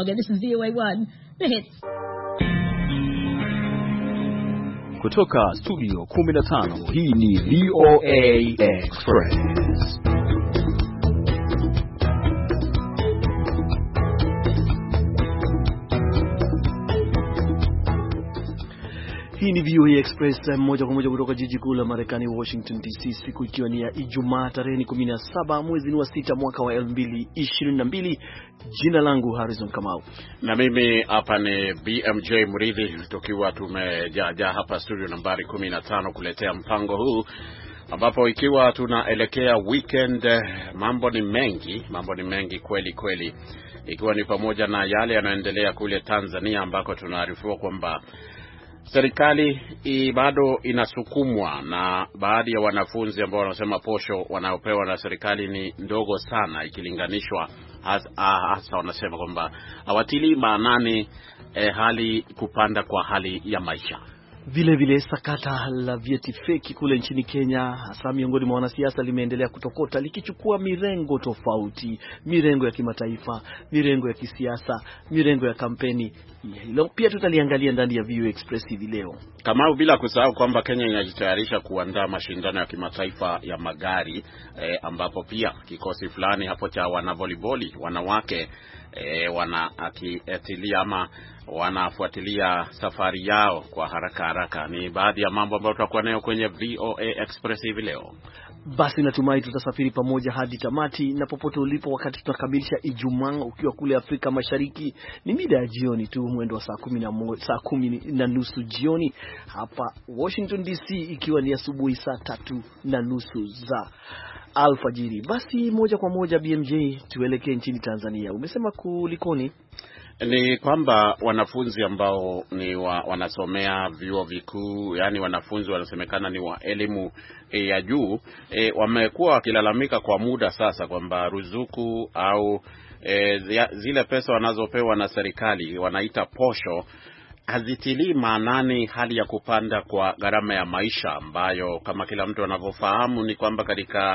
Chicago. This is VOA1, The Hits. Kutoka studio 15, hii ni VOA Express. Hii ni VOA Express moja kwa moja kutoka jiji kuu la Marekani, Washington DC, siku ikiwa ni ya Ijumaa tarehe 17 mwezi wa 6 mwaka wa 2022. Jina langu Harrison Kamau. Na mimi hapa ni BMJ Mridhi, tukiwa tumejaa hapa studio nambari 15 kuletea mpango huu ambapo ikiwa tunaelekea weekend, mambo ni mengi kweli, ikiwa ni pamoja na yale yanayoendelea kule Tanzania ambako tunaarifiwa kwamba serikali bado inasukumwa na baadhi ya wanafunzi ambao wanasema posho wanaopewa na serikali ni ndogo sana ikilinganishwa, hasa wanasema kwamba hawatilii maanani hali kupanda kwa hali ya maisha. Vile sakata la vyeti feki kule nchini Kenya, hasa miongoni mwa wanasiasa, limeendelea kutokota likichukua mirengo tofauti, mirengo ya kimataifa, mirengo ya kisiasa, mirengo ya kampeni. Hilo pia tutaliangalia ndani ya VOA Express hivi leo. Kama bila kusahau kwamba Kenya inajitayarisha kuandaa mashindano ya kimataifa ya magari, ambapo pia kikosi fulani hapo cha wanavolleyball wanawake wanafuatilia safari yao kwa haraka. Ni baadhi ya mambo ambayo tutakuwa nayo kwenye VOA Express hivi leo. Basi natumai tutasafiri pamoja hadi tamati, na popote ulipo wakati tunakamilisha Ijumaa ukiwa kule Afrika Mashariki ni mida ya jioni tu, mwendo wa saa 10:30 jioni, hapa Washington DC ikiwa ni asubuhi saa 3:30 za alfajiri. Basi moja kwa moja BMJ, tuelekee nchini Tanzania. Umesema kulikoni? Ni kwamba wanafunzi ambao ni wanasomea vyuo vikuu, yani wanafunzi wanasemekana ni wa elimu ya juu, wamekuwa wakilalamika kwa muda sasa kwamba ruzuku au zile pesa wanazopewa na serikali, wanaita posho, hazitilii maanani hali ya kupanda kwa gharama ya maisha, ambayo kama kila mtu anavyofahamu ni kwamba katika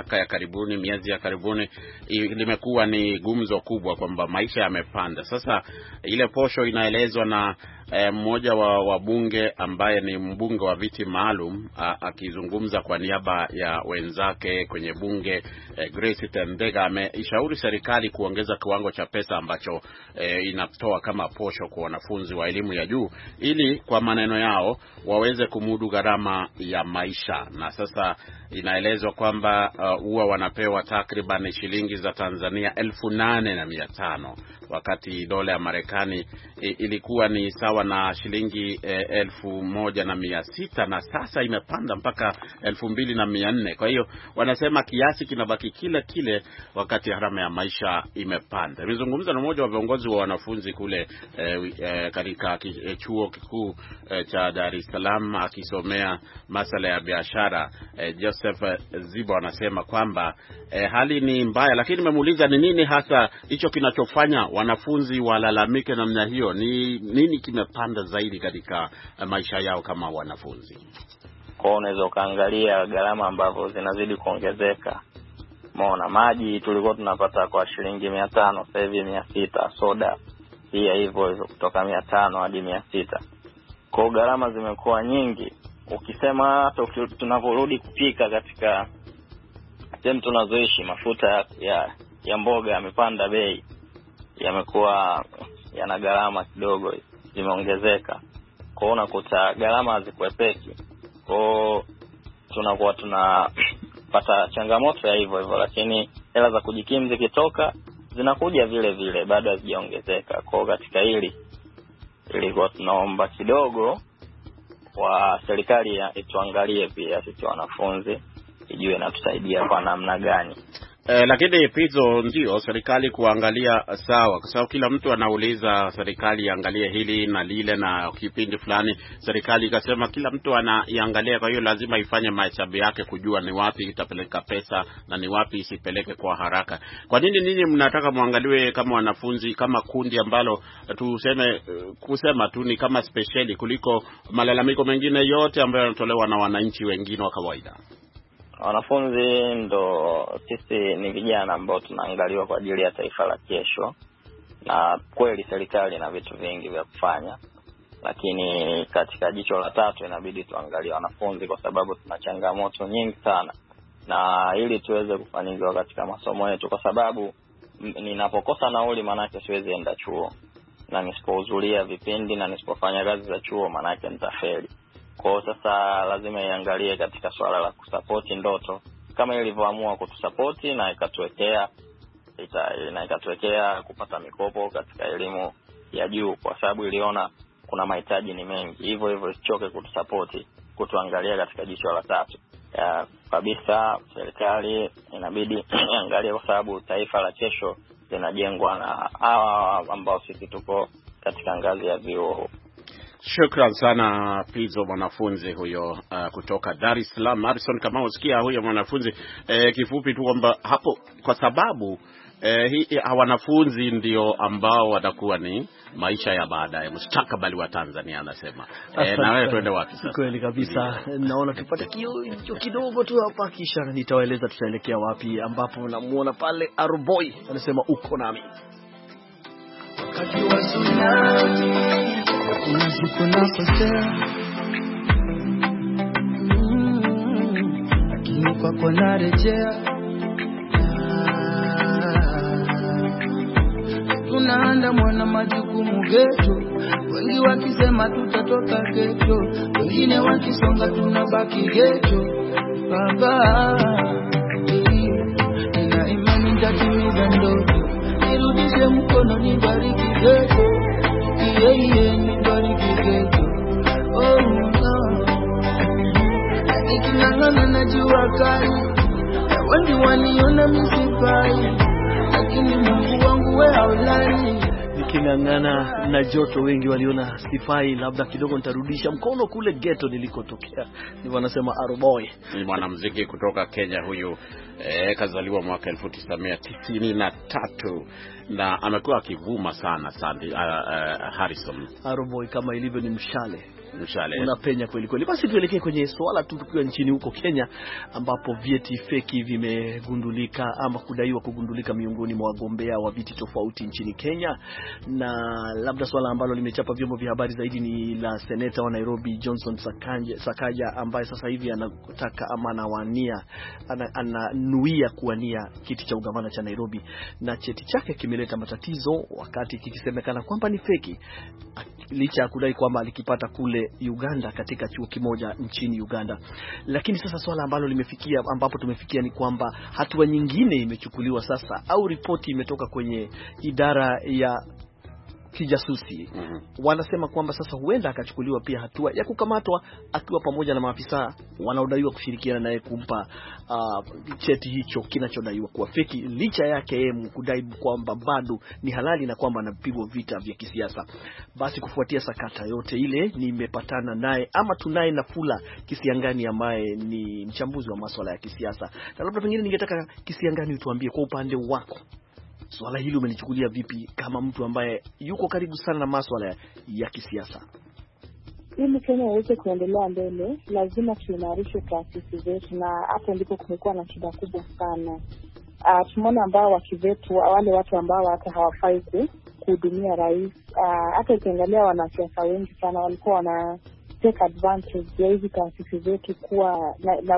miezi ya karibuni limekuwa ni gumzo kubwa kwamba maisha yamepanda. Sasa ile posho inaelezwa na mmoja wa wabunge ambaye ni mbunge wa viti maalum, akizungumza kwa niaba ya wenzake kwenye bunge, Grace Tendega ameishauri serikali kuongeza kiwango cha pesa ambacho inatoa kama posho kwa wanafunzi wa elimu ya juu, ili kwa maneno yao waweze kumudu gharama ya maisha. Na sasa inaelezwa kwamba huwa wanapewa takriban shilingi za Tanzania 8,500, wakati dola ya Marekani ilikuwa ni sawa na shilingi 1,600, na sasa imepanda mpaka 2,400. Kwa hiyo wanasema kiasi kinabaki kile wakati gharama ya maisha imepanda. Nimezungumza na mmoja wa viongozi wa wanafunzi kule katika chuo kikuu cha Dar es Salaam akisomea masuala ya biashara, Joseph Zibo, anasema kwamba hali ni mbaya, lakini nimemuuliza ni nini hasa hicho kinachofanya wanafunzi walalamike namna hiyo. Ni nini kimepanda zaidi katika maisha yao kama wanafunzi? Kwa unaweza kaangalia gharama ambavyo zinazidi kuongezeka. Maana maji tulikuwa tunapata kwa shilingi 500, sasa hivi 600, soda pia hivyo kutoka 500 hadi 600. Kwa gharama zimekuwa nyingi. Ukisema hata tunavorudi kupika katika sehemu tunazoishi, mafuta ya mboga yamepanda bei, yamekuwa yana gharama kidogo, zimeongezeka. Kwa unakuta gharama hazikwepeki. Kwa tunakuwa tunapata changamoto ya hivyo, lakini hela za kujikimu zikitoka zinakuja vile bado hazijaongezeka. Kwa katika hili ilikuwa tunaomba kidogo wa serikali ituangalie pia sisi wanafunzi, ijue na tusaidia kwa namna gani. Lakini pizo ndio serikali kuangalia sawa, kwa sababu kila mtu anauliza serikali iangalie hili na lile, na kipindi fulani serikali ikasema kila mtu anaiangalia. Kwa hiyo lazima ifanye mahesabu yake kujua ni wapi itapeleka pesa na ni wapi isipeleke kwa haraka. Kwa nini ninyi mnataka muangaliwe kama wanafunzi, kama kundi ambalo kusema tu ni kama speciali kuliko malalamiko mengine yote ambayo yanatolewa na wananchi wengine wa kawaida? Wanafunzi ndo sisi ni vijana ambao tunaangaliwa kwa ajili ya taifa la kesho, na kweli serikali ina vitu vingi vya kufanya, lakini katika jicho la tatu inabidi tuangalie wanafunzi, kwa sababu tuna changamoto nyingi sana, na ili tuweze kufanikiwa katika masomo yetu, kwa sababu ninapokosa nauli manake siwezi enda chuo, na nisipohudhuria vipindi na nisipofanya kazi za chuo manake nitafeli. Kwa sasa lazima iangalie katika swala la kusupport ndoto, kama ilivyoamua kutusupport na ikatuwekea kupata mikopo katika elimu ya juu, kwa sababu iliona kuna mahitaji ni mengi. Hivyo isichoke kutusupport, kutuangalia katika jicho la tatu. Kabisa serikali inabidi iangalie, kwa sababu taifa la kesho linajengwa na hawa ambao sisi tuko katika ngazi ya vyuo. Shukran sana Pizo, mwanafunzi huyo kutoka Dar es Salaam. Harrison, kama usikia huyo mwanafunzi kifupi tu kwamba hapo, kwa sababu wanafunzi ndio ambao watakuwa ni maisha ya baadaye, mustakabali wa Tanzania, anasema. Na wewe twende wapi sasa? Kweli kabisa. Naona tupate kidogo tu hapa, kisha nitawaeleza tutaelekea wapi, ambapo namuona pale Aruboy anasema uko nami. Wakati wa tsunami unaziko napotea, lakini kwako narejea. Tunaandamwa na majukumu geto, wengi wakisema tutatoka geto, wengine wakisonga tunabaki geto. Baba, nina imani nitatimiza ndoto, nirudishe mkono nibariki geto, nibariki geto. Oh no, nikinangana na jua kali, wengi waniona misifai, lakini Mungu wangu wewe haulali. Nikingangana na joto wengi waliona sifai, labda kidogo nitarudisha mkono kule ghetto nilikotokea. Ni wanasema Aruboy. Ni mwanamuziki kutoka Kenya huyu, kazaliwa mwaka 1993 na amekuwa akivuma sana Harrison. Aruboy kama ilivyo ni mshale. Unapenya kweli kweli. Basi tuelekee kwenye swala tukiwa nchini huko Kenya, ambapo vyeti feki vimegundulika ama kudaiwa kugundulika miongoni mwa wagombea wa viti tofauti nchini Kenya. Na labda swala ambalo limechapa vyombo vya habari zaidi ni la seneta wa Nairobi Johnson Sakaja, ambaye sasa hivi anataka ama ananuia kuwania kiti cha ugavana cha Nairobi, na cheti chake kimeleta matatizo wakati kikisemekana kwamba ni feki, licha ya kudai kwamba alikipata kule Uganda katika chuo kimoja nchini Uganda. Lakini sasa swala ambalo ambapo tumefikia ni kwamba hatua nyingine imechukuliwa sasa, au ripoti imetoka kwenye idara ya kijasusi. Wanasema kwamba sasa huenda akachukuliwa pia hatua ya kukamatwa akiwa pamoja na maafisa wanaodaiwa kushirikiana naye kumpa cheti hicho kinachodaiwa kuwa feki, licha yake yeye kudai kwamba bado ni halali na kwamba anapigwa vita vya kisiasa. Basi kufuatia sakata yote ile, nimepatana naye ama tunaye Nafula Kisiangani ambaye ni mchambuzi wa masuala ya kisiasa. Na labda pengine ningetaka Kisiangani utuambie kwa upande wako, swala hili umelichukulia vipi kama mtu ambaye yuko karibu sana na masuala ya kisiasa? Ili Kenya iweze kuendelea mbele, lazima tuimarishe taasisi zetu, na hapo ndipo kumekuwa na shida kubwa sana. Tumeona ambao wakivetu, wale watu ambao hata hawafai kuhudumia rais. Hata ukiangalia wanasiasa wengi sana walikuwa wana take advantage ya hizi taasisi zetu kuwa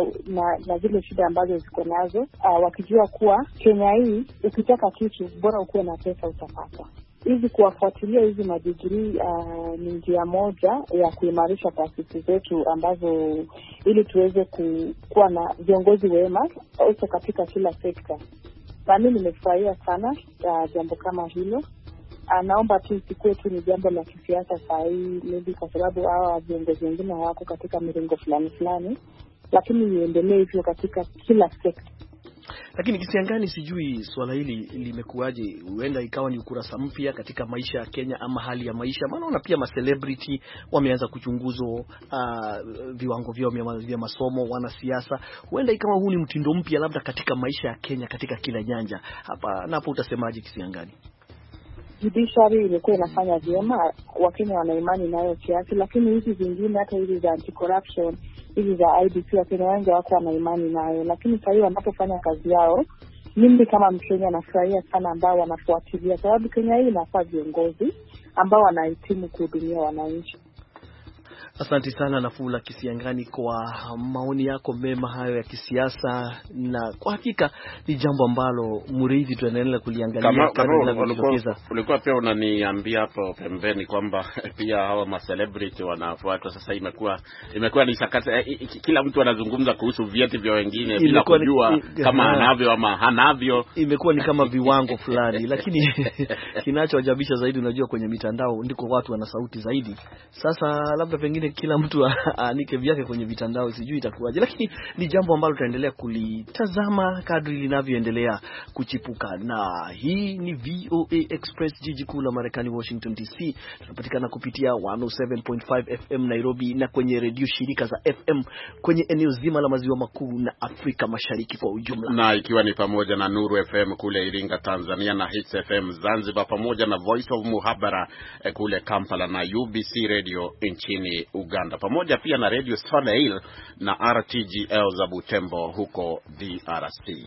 na zile shida ambazo ziko nazo, wakijua kuwa Kenya hii ukitaka kitu bora ukuwe na pesa utapata. Hizi kuwafuatilia hizi madigrii ni njia moja ya kuimarisha taasisi zetu ambazo, ili tuweze kuwa na viongozi wema also katika kila sekta. Na mimi nimefurahia sana jambo kama hilo. Naomba tu isikuwe tu ni jambo la kisiasa saa hii, maybe kwa sababu hawa viongozi wengine wako katika mirengo fulani, lakini iendelee hivyo katika kila sekta. Lakini Kisiangani, sijui swala hili limekuaje, huenda ikawa ni ukurasa mpya katika maisha ya Kenya ama hali ya maisha. Maana pia ma-celebrity wameanza kuchunguzwa viwango vyao vya masomo, wanasiasa. Huenda ikawa huu ni mtindo mpya labda katika maisha ya Kenya katika kila nyanja. Hapa napo utasemaje Kisiangani? Judiciary ilikuwa inafanya vyema, Wakenya wana imani nayo kiasi, lakini hizi zingine hata hizi za anti-corruption, hizi za IDC Wakenya wengi wako wana imani nayo. Lakini sasa hivi wanapofanya kazi yao mimi kama Mkenya nafurahia sana ambao wanafuatilia, sababu Kenya hii inafaa viongozi ambao wanahitimu kuhudumia wananchi. Asante sana Nafula Kisiangani kwa maoni yako mema hayo ya kisiasa, na kwa hakika ni jambo ambalo Muriithi tunaendelea kuliangalia kabla ya kujitokeza. Ulikuwa pia unaniambia hapo pembeni kwamba pia hawa ma celebrity wanafuatwa sasa. Imekuwa ni sakata, kila mtu anazungumza kuhusu vieti vya wengine bila kujua kama anavyo ama hanavyo. Imekuwa ni kama viwango fulani, lakini kinachoajabisha zaidi, unajua kwenye mitandao ndiko watu wana sauti zaidi. Sasa labda pengine kila mtu aanike vyake kwenye vitandao, sijui itakuwaje, lakini ni jambo ambalo tutaendelea kulitazama kadri linavyoendelea kuchipuka. Na hii ni VOA Express, jiji kuu la Marekani, Washington DC. Tunapatikana kupitia 107.5 FM Nairobi na kwenye redio shirika za FM kwenye eneo zima la maziwa makuu na Afrika Mashariki kwa ujumla, na ikiwa ni pamoja na Nuru FM kule Iringa Tanzania, na Hits FM Zanzibar, pamoja na Voice of Muhabara kule Kampala, na UBC Radio nchini Uganda, pamoja pia na Radio Soleil na RTGL za Butembo huko DRC.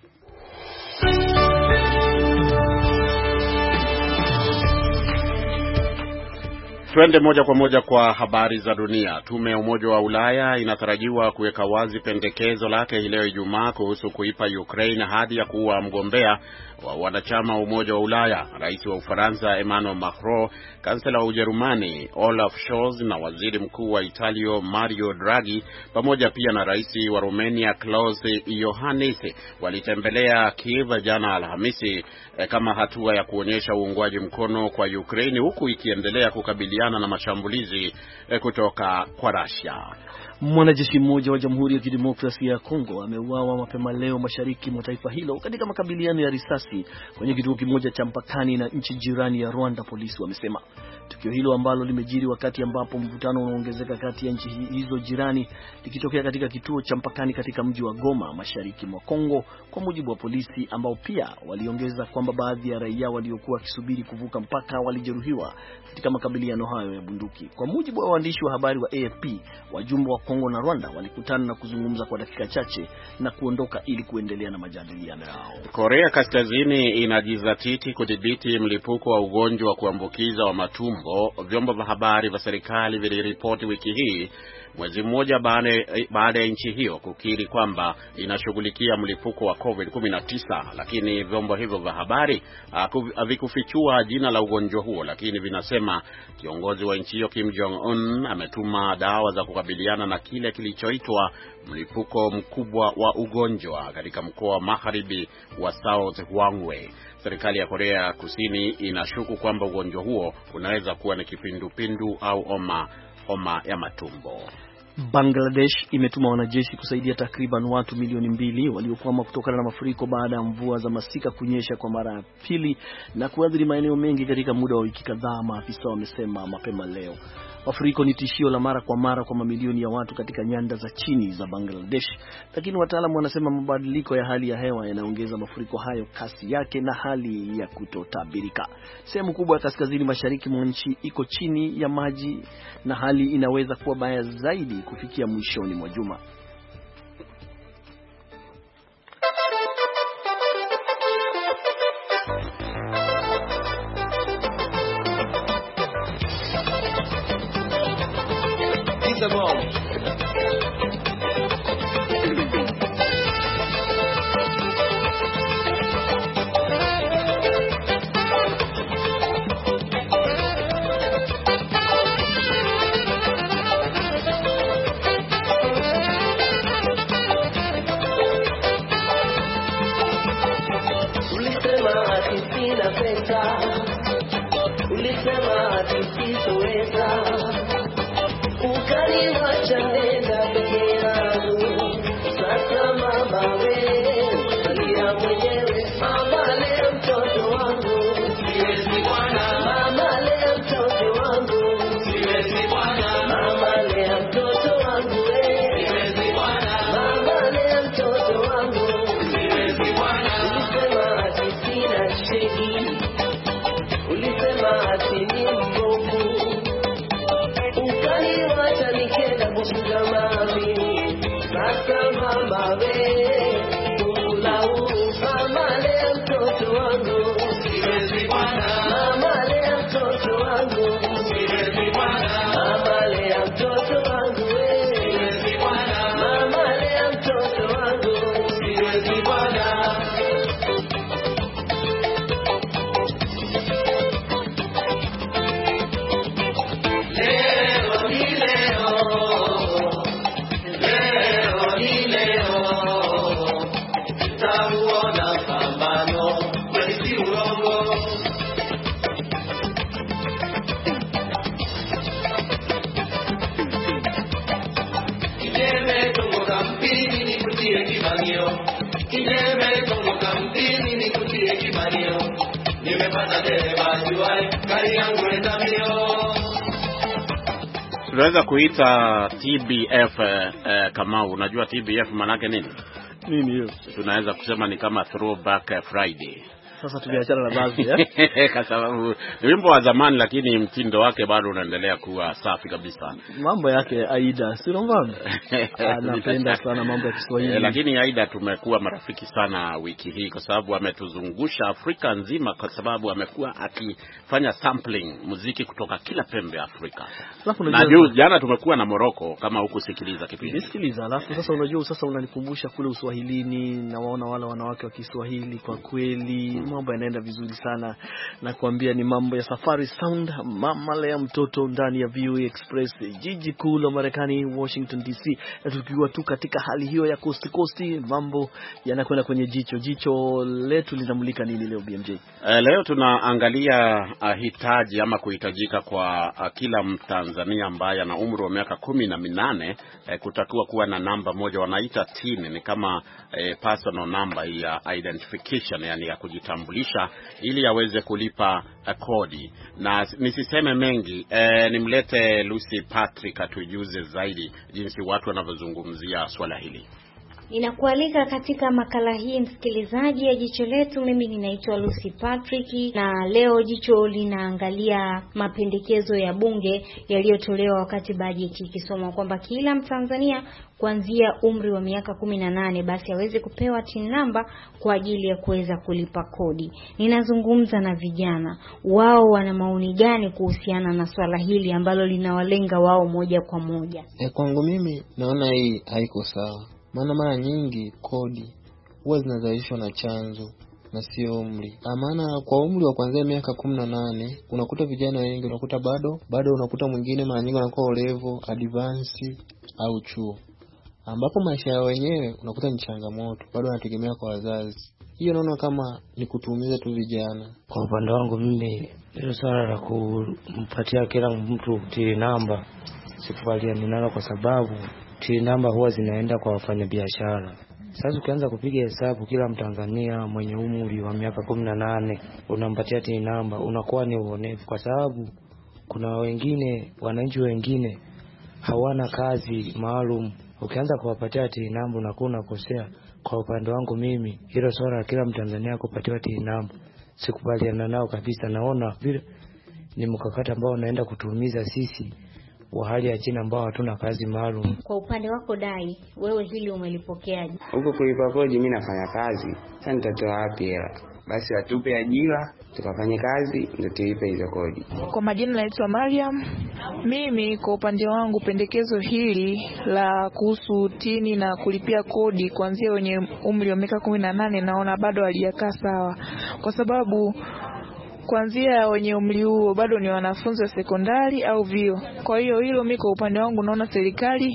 Twende moja kwa moja kwa habari za dunia. Tume ya Umoja wa Ulaya inatarajiwa kuweka wazi pendekezo lake leo Ijumaa kuhusu kuipa Ukraine hadi ya kuwa mgombea wa wanachama wa Umoja wa Ulaya. Rais wa Ufaransa Emmanuel Macron, kansela wa Ujerumani Olaf Scholz na waziri mkuu wa Italia Mario Draghi pamoja pia na rais wa Romania Klaus Iohannis walitembelea Kiev jana Alhamisi kama hatua ya kuonyesha uungwaji mkono kwa Ukraine, huku ikiendelea kukabiliana na mashambulizi kutoka kwa Russia. Mwanajeshi mmoja wa Jamhuri ya Kidemokrasia ya Kongo ameuawa mapema leo mashariki mwa taifa hilo katika makabiliano ya risasi kwenye kituo kimoja cha mpakani na nchi jirani ya Rwanda, polisi wamesema. Tukio hilo ambalo limejiri wakati ambapo mvutano unaongezeka kati ya nchi hizo jirani likitokea katika kituo cha mpakani katika mji wa Goma mashariki mwa Kongo, kwa mujibu wa polisi, ambao pia waliongeza kwamba baadhi ya raia waliokuwa wakisubiri kuvuka mpaka walijeruhiwa katika makabiliano hayo ya bunduki. Kwa mujibu wa waandishi wa habari wa AFP, wajumbe wa Kongo na Rwanda walikutana na kuzungumza kwa dakika chache na kuondoka ili kuendelea na majadiliano yao. Korea Kaskazini inajizatiti kudhibiti mlipuko wa ugonjwa wa kuambukiza wa matumbo, vyombo vya habari vya serikali viliripoti wiki hii, mwezi mmoja baada ya nchi hiyo kukiri kwamba inashughulikia mlipuko wa COVID-19, lakini vyombo hivyo vya habari havikufichua jina la ugonjwa huo, lakini vinasema kiongozi wa nchi hiyo Kim Jong Un ametuma dawa za kukabiliana na kile kilichoitwa mlipuko mkubwa wa ugonjwa katika mkoa wa magharibi wa South Hwanghae. Serikali ya Korea Kusini inashuku kwamba ugonjwa huo unaweza kuwa ni kipindupindu au homa ya matumbo. Bangladesh imetuma wanajeshi kusaidia takriban watu milioni 2 waliokwama kutokana na mafuriko baada ya mvua za masika kunyesha kwa mara ya pili na kuathiri maeneo mengi katika muda wa wiki kadhaa, maafisa wamesema mapema leo. Mafuriko ni tishio la mara kwa mara kwa mamilioni ya watu katika nyanda za chini za Bangladesh, lakini wataalamu wanasema mabadiliko ya hali ya hewa yanaongeza mafuriko hayo kasi yake na hali ya kutotabirika. Sehemu kubwa ya kaskazini mashariki mwa nchi iko chini ya maji na hali inaweza kuwa baya zaidi kufikia mwishoni mwa juma. wangu, siwezi bwana. Mama lea mtoto wangu, siwezi bwana. Mama lea mtoto wangu, siwezi bwana. Leo ni leo, leo ni leo, tauona pambano kweli si uongo. Kijembe tongoka mpini nikutie kibanio, kijembe tongoka mpini nikutie kibanio, nimepata dereva juai, gari yangu leta mbio. Tunaweza kuita TBF kama unajua TBF manake nini? Nini hiyo? Tunaweza kusema ni kama Throwback Friday. Sasa tuliachana na baadhi kwa sababu ni wimbo wa zamani lakini mtindo wake bado unaendelea kuwa safi kabisa. Mambo yake Aida, si unafahamu? Anapenda sana mambo ya Kiswahili. Lakini Aida tumekuwa marafiki sana wiki hii kwa sababu ametuzungusha Afrika nzima, kwa sababu amekuwa akifanya sampling muziki kutoka kila pembe ya Afrika. Na jana tumekuwa na Morocco kama hukusikiliza kipindi. Nisikiliza, alafu sasa unajua sasa unanikumbusha kule Uswahilini na waona wale wanawake wa Kiswahili, kwa kweli mambo yanaenda vizuri sana, na kuambia ni mambo ya Safari Sound, mama lea mtoto ndani ya VOA Express, jiji kuu la Marekani Washington DC. Na tukiwa tu katika hali hiyo ya coast coast, mambo yanakwenda kwenye jicho letu linamulika nini leo BMJ? Leo tunaangalia hitaji ama kuhitajika kwa kila Mtanzania ambaye ana umri wa miaka 18 kutakuwa kuwa na namba moja wanaita TIN, ni kama personal number ya identification, yani ya kujitambulisha ili aweze kulipa kodi. Na nisiseme mengi, nimlete Lucy Patrick atujuze zaidi jinsi watu wanavyozungumzia swala hili. Ninakualika katika makala hii msikilizaji ya Jicho Letu. Mimi ninaitwa Lucy Patrick, na leo jicho linaangalia mapendekezo ya bunge yaliyotolewa wakati bajeti ikisoma kwamba kila Mtanzania kuanzia umri wa miaka 18 basi aweze kupewa TIN namba kwa ajili ya kuweza kulipa kodi. Ninazungumza na vijana, wao wana maoni gani kuhusiana na swala hili ambalo linawalenga wao moja kwa moja? Kwangu mimi naona hii haiko sawa. Maana mara nyingi kodi huwa zinazalishwa na chanzo na sio umri. Maana kwa umri wa kuanzia miaka 18 unakuta vijana wengi, unakuta bado unakuta mwingine mara nyingi anakuwa level advance au chuo, ambapo maisha yao wenyewe unakuta ni changamoto, bado wanategemea kwa wazazi. Hiyo naona kama ni kutuumiza tu vijana. Kwa upande wangu mimi hilo swala la kumpatia kila mtu TIN namba sikubaliani nalo, kwa sababu TIN namba huwa zinaenda kwa wafanyabiashara. Sasa ukianza kupiga hesabu kila Mtanzania mwenye umri wa miaka 18 unampatia TIN namba, unakuwa ni uonevu, kwa sababu kuna wengine, wananchi wengine hawana kazi maalum. Ukianza kuwapatia TIN namba unakuwa unakosea. Kwa upande wangu mimi hilo swala la kila Mtanzania kupatiwa TIN namba sikubaliana nao kabisa. Naona vile ni mkakati ambao unaenda kutuumiza sisi wa hali ya chini ambao hatuna kazi maalum. Kwa upande wako Dai, wewe hili umelipokeaje? Huko kulipa kodi mimi nafanya kazi. Sasa nitatoa wapi hela? Basi atupe ajira, tukafanye kazi ndio tulipe hizo kodi. Kwa majina naitwa Mariam. Mimi kwa upande wangu pendekezo hili la kuhusu TIN na kulipia kodi kuanzia wenye umri wa miaka 18 naona bado halijakaa sawa, kwa sababu kuanzia wenye umri huo bado ni wanafunzi wa sekondari au vyuo. Kwa hiyo hilo mimi kwa upande wangu naona serikali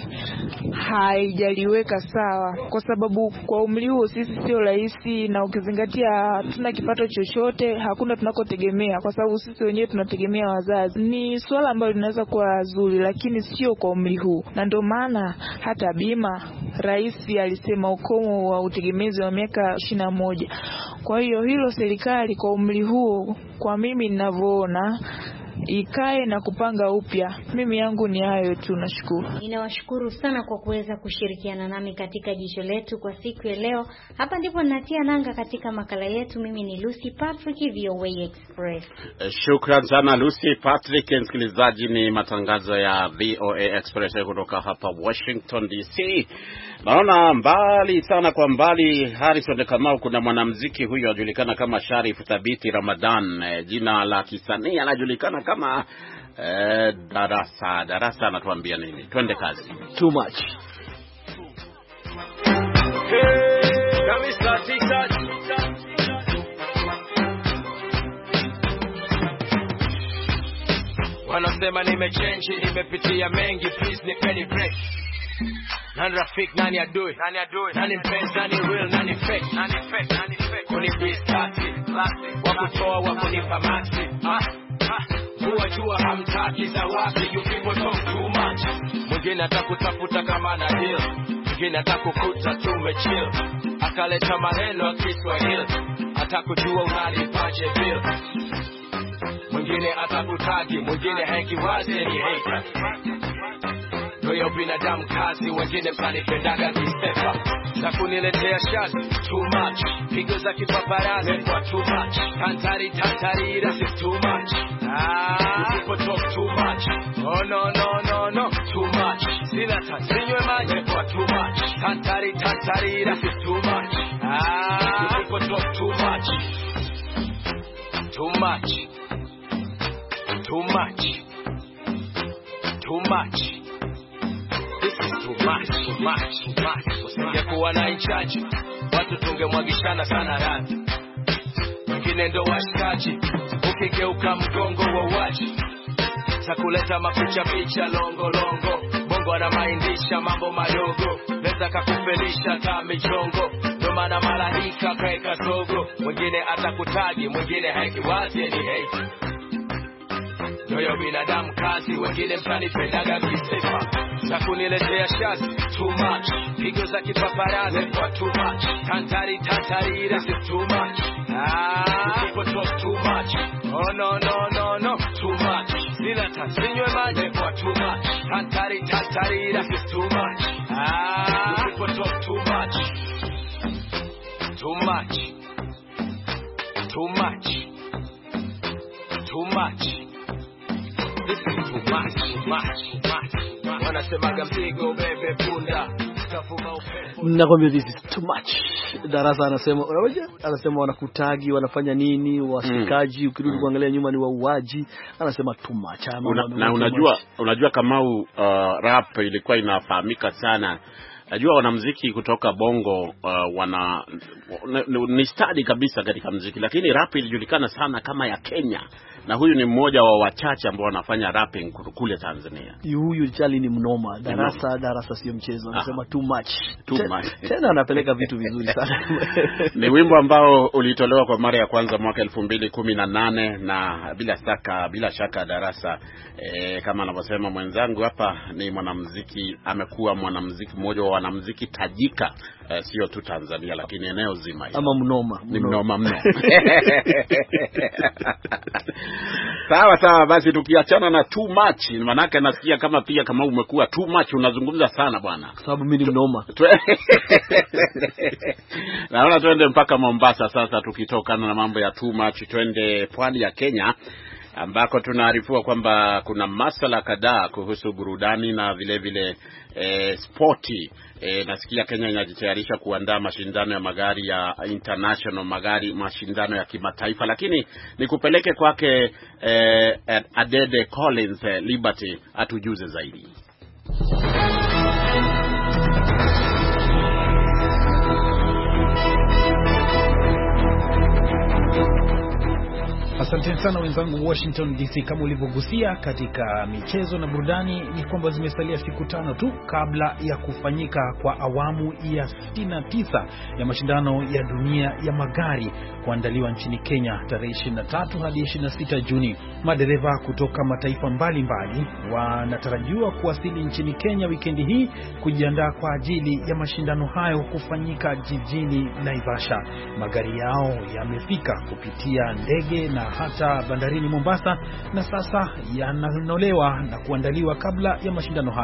haijaliweka sawa, kwa sababu kwa umri huo sisi sio rahisi, na ukizingatia tuna kipato chochote, hakuna tunakotegemea, kwa sababu sisi wenyewe tunategemea wazazi. Ni swala ambalo linaweza kuwa zuri, lakini sio kwa umri huu, na ndio maana hata bima rais alisema ukomo wa utegemezi wa miaka 21. Kwa hiyo hilo serikali kwa umri huo, kwa mimi ninavyoona, ikae na kupanga upya. Mimi yangu ni hayo tu, nashukuru. Ninawashukuru sana kwa kuweza kushirikiana nami katika Jicho Letu kwa siku ya leo. Hapa ndipo natia nanga katika makala yetu. Mimi ni Lucy Patrick, VOA Express. Shukran sana Lucy Patrick. Msikilizaji, ni matangazo ya VOA Express kutoka hapa Washington DC. Naona mbali sana kwa mbali, Harrison Kamau, kuna mwanamuziki huyu anajulikana kama Sharif Thabiti Ramadan, jina la kisanii anajulikana kama Darasa anatuambia nini? Twende kazi. Too much. Wanasema nimechange, nimepitia mengi, please nipeni break. Nani rafiki, nani adui, nani mpenzi, nani real, nani fake, kuni bisati, wakutoa, wakunipa maxi. Jua hamtaki za wapi, you people talk too much. Mwingine atakutafuta kama na deal, mwingine atakukuta tumechill, akaleta maneno ya Kiswahili, atakujua unalipaje bill. Mwingine atakutagi, mwingine hakiwazi ni hater. Ndio binadamu kazi, wengine mtanipendaga kistepa na kuniletea shati too much. Pigo za kipaparazi kwa too much. Tantari this is too much. People talk too much. Oh no too much. Sina tansinywe maji kwa too much. Tantari this is too much. People talk too much. Too much. This is too much. Usingekuwa na inchaji, watu tungemwagishana sana radhi. Wengine ndo washikaji, ukigeuka mgongo wa waji. Sakuleta mapicha longo. Bongo anamaindisha mambo madogo, leza kakufelisha kama chongo. Ndo maana malaika kaeka sogo. Mwingine atakutagi, mwingine hakiwazi ni hate. Ndio binadamu kazi, wengine mtanipendaga kisepa na kuniletea shati too much. Pigo za kipaparazi kwa too much. Tantari this is too much. People talk too much. Oh no too much. Sina tansinywe maji kwa too much. Tantari this is too much. People talk too much. This is too much. Wanasemaga mzigo bebe punda. Nakwambia this is too much. Darasa anasema wanakutagi, wanafanya nini, wasikaji, ukirudi kuangalia nyuma ni wauaji. Anasema too much. Na unajua Kamau, rap ilikuwa inafahamika sana. Najua wanamuziki kutoka Bongo ni stadi kabisa katika muziki, lakini rap ilijulikana sana kama ya Kenya. Na huyu ni mmoja wa wachache ambao wanafanya rapping kule Tanzania. Huyu Charlie ni mnoma. Darasa sio mchezo. Anasema too much. Tena anapeleka vitu vizuri sana. Ni wimbo ambao ulitolewa kwa mara ya kwanza mwaka 2018 na bila shaka Darasa kama anavyosema mwenzangu hapa ni mwanamuziki, amekuwa mwanamuziki mmoja wa wanamuziki tajika, sio tu Tanzania lakini eneo zima hili. Ama mnoma. Ni mnoma mno. Sawa basi tukiachana na too much, manake nasikia kama pia kama umekuwa too much unazungumza sana bwana. Sababu mimi ni mnoma. Naona twende mpaka Mombasa sasa, tukitokana na mambo ya too much twende pwani ya Kenya ambako tunaarifiwa kwamba kuna masuala kadhaa kuhusu burudani na vile sporti. Nasikia Kenya inajitayarisha kuandaa mashindano ya magari ya international, mashindano ya kimataifa, lakini nikupeleke kwake Adede Collins Liberty atujuze zaidi. Asante sana wenzangu Washington DC. Kama ulivyogusia katika michezo na burudani, ni kwamba zimesalia siku 5 tu kabla ya kufanyika kwa awamu ya 69 ya mashindano ya dunia ya magari kuandaliwa nchini Kenya tarehe 23 hadi 26 Juni. Madereva kutoka mataifa mbalimbali wanatarajiwa kuwasili nchini Kenya wikendi hii kujiandaa kwa ajili ya mashindano hayo kufanyika jijini Naivasha. Magari yao yamefika kupitia ndege na hata bandarini Mombasa na sasa yananolewa na kuandaliwa kabla ya mashindano hayo.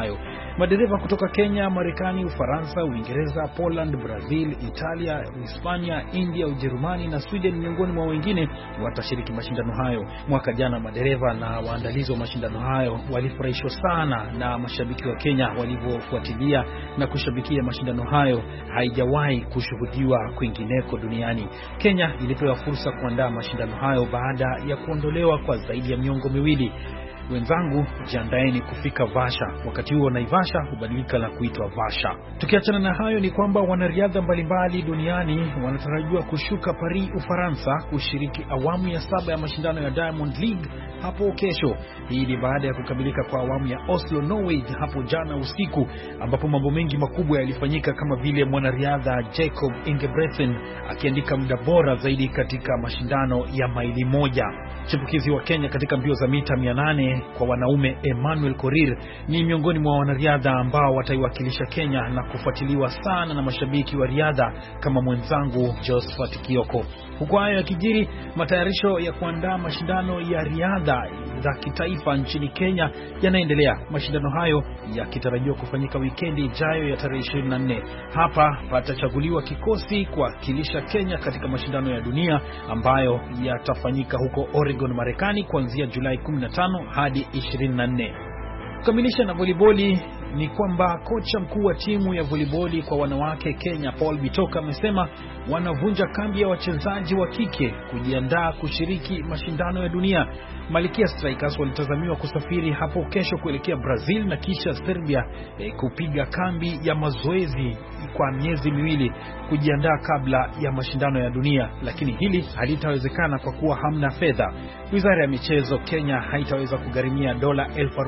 Madereva kutoka Kenya, Marekani, Ufaransa, Uingereza, Poland, Brazil, Italia, Hispania, India, Ujerumani na Sweden miongoni mwa wengine watashiriki mashindano hayo. Mwaka jana madereva na waandalizi wa mashindano hayo walifurahishwa sana na mashabiki wa Kenya walivyofuatilia na kushabikia mashindano hayo. Haijawahi kushuhudiwa kwingineko duniani. Kenya ilipewa fursa kuandaa mashindano hayo baada ya kuondolewa kwa zaidi ya miongo miwili. Wenzangu, jiandaeni kufika Vasha. Wakati huo Naivasha hubadilika na kuitwa Vasha. Tukiachana na hayo ni kwamba wanariadha mbalimbali duniani wanatarajiwa kushuka Paris, Ufaransa kushiriki awamu ya 7 ya mashindano ya Diamond League hapo kesho. Hii ni baada ya kukamilika kwa awamu ya Oslo, Norway hapo jana usiku, ambapo mambo mengi makubwa yalifanyika kama vile mwanariadha Jacob Ingebrigtsen akiandika muda bora zaidi katika mashindano ya maili 1. Chipukizi wa Kenya katika mbio za mita 800 kwa wanaume Emmanuel Korir ni miongoni mwa wanariadha ambao wataiwakilisha Kenya na kufuatiliwa sana na mashabiki wa riadha kama mwenzangu Josephat Kioko. Huko hayo yakijiri, matayarisho ya kuandaa mashindano ya riadha za kitaifa nchini Kenya yanaendelea. Mashindano hayo yakitarajiwa kufanyika wikendi ijayo ya tarehe 24. Hapa patachaguliwa kikosi kuwakilisha Kenya katika mashindano ya dunia ambayo yatafanyika huko Oregon, Marekani kuanzia Julai 15 hadi 24. Kukamilisha na voliboli ni kwamba kocha mkuu wa timu ya voliboli kwa wanawake Kenya Paul Bitoka amesema wanavunja kambi ya wachezaji wa kike kujiandaa kushiriki mashindano ya dunia. Malkia Strikers walitazamiwa kusafiri hapo kesho kuelekea Brazil na kisha Serbia kupiga kambi ya mazoezi kwa miezi miwili kujiandaa kabla ya mashindano ya dunia, lakini hili halitawezekana kwa kuwa hamna fedha. Wizara ya michezo Kenya haitaweza kugharimia dola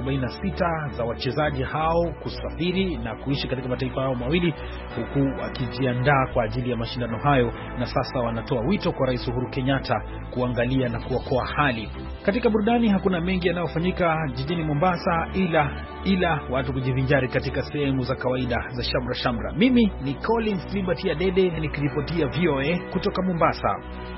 46,000 za wachezaji hao kusafiri na kuishi katika mataifa hayo mawili huku wakijiandaa kwa ajili ya mashindano hayo, na sasa wanatoa wito kwa Rais Uhuru Kenyatta kuangalia na kuokoa hali. Katika burudani hakuna mengi yanayofanyika jijini Mombasa ila watu kujivinjari katika sehemu za kawaida za shamra shamra. Mimi ni Collins Liberty Adede nikiripotia VOA kutoka Mombasa.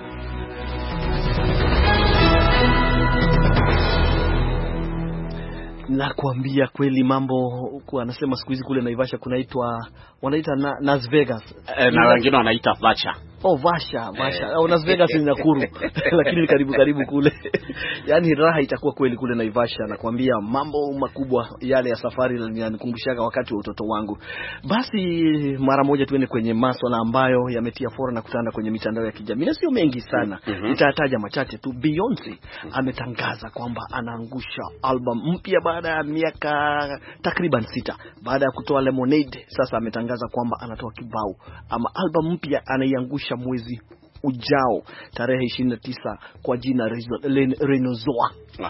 Na kuambia kweli mambo huko, anasema siku hizi kule Naivasha wanaita Las Vegas na wengine wanaita Vasha. Vasha. Las Vegas ni Nakuru lakini ni karibu kule. Yaani raha itakuwa kweli kule Naivasha, na kuambia mambo makubwa yale ya safari yananikumbushaga wakati wa utoto wangu. Basi mara moja tuende kwenye masuala ambayo yametia fora na kutanda kwenye mitandao ya kijamii. Na sio mengi sana. Nitataja machache tu. Beyonce ametangaza kwamba anaangusha album mpya baada ya miaka takriban 6 baada ya kutoa Lemonade. Sasa ametangaza kwamba anatoa kibao ama album mpya anaiangusha mwezi ujao tarehe 29 kwa jina Renozoa.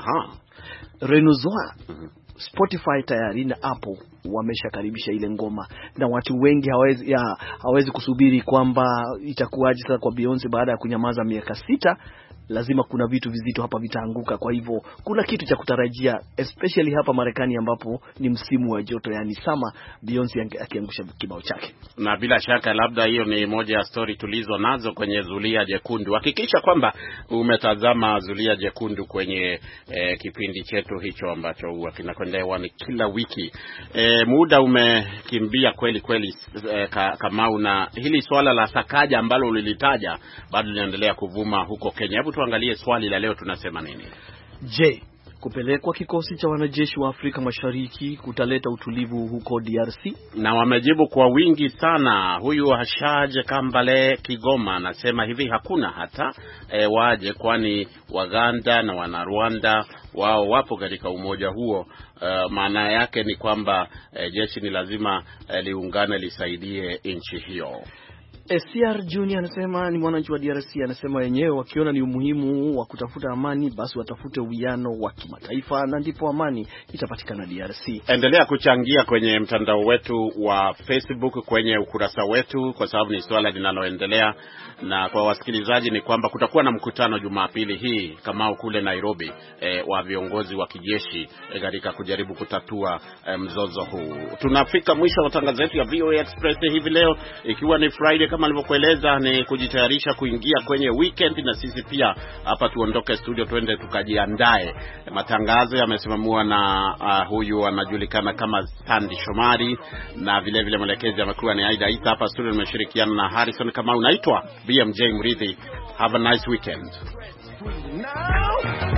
Renozoa. Spotify tayari na Apple wameshakaribisha ile ngoma, na watu wengi hawezi kusubiri kwamba itakuwaje sasa kwa Beyonce baada ya kunyamaza miaka 6. Lazima kuna vitu vizito hapa vitaanguka. Kwa hivyo kuna kitu cha kutarajia, especially hapa Marekani ambapo ni msimu wa joto, yani summer, Beyonce akiangusha kibao chake. Na bila shaka labda hiyo ni moja ya story tulizo nazo kwenye Zulia Jekundu. Hakikisha kwamba umetazama Zulia Jekundu kwenye kipindi chetu hicho ambacho huwa kinakwenda ni kila wiki. Muda umekimbia kweli Kamau, na hili swala la Sakaja ambalo ulilitaja bado linaendelea kuvuma huko Kenya. Hebu tuangalie swali la leo, tunasema nini? Je, kupelekwa kikosi cha wanajeshi wa Afrika Mashariki kutaleta utulivu huko DRC? Na wamejibu kwa wingi sana. Huyu Hashaje Kambale Kigoma anasema hivi, hakuna hata waje, kwani Waganda na Wanarwanda wao wapo katika umoja huo. Maana yake ni kwamba jeshi ni lazima liungane lisaidie nchi hiyo. SCR Junior anasema ni mwananchi wa DRC, anasema wenyewe wakiona ni umuhimu wa kutafuta amani basi watafute uwiano wa kimataifa na ndipo amani itapatikana DRC. Endelea kuchangia kwenye mtandao wetu wa Facebook, kwenye ukurasa wetu, kwa sababu ni swala linaloendelea. Na kwa wasikilizaji ni kwamba kutakuwa na mkutano Jumapili hii kama kule Nairobi wa viongozi wa kijeshi katika kujaribu kutatua mzozo huu. Tunafika mwisho wa matangazo yetu ya VOA Express hivi leo, ikiwa ni Friday kama nilivyokueleza ni kujitayarisha kuingia kwenye weekend, na sisi pia hapa tuondoke studio twende tukajiandae. Matangazo yamesimamiwa na huyu anajulikana kama Sandy Shomari, na vile vile mwelekezi amekuwa ni Aida Isa. Hapa studio nimeshirikiana na Harrison kama unaitwa BMJ Mridhi. Have a nice weekend. Now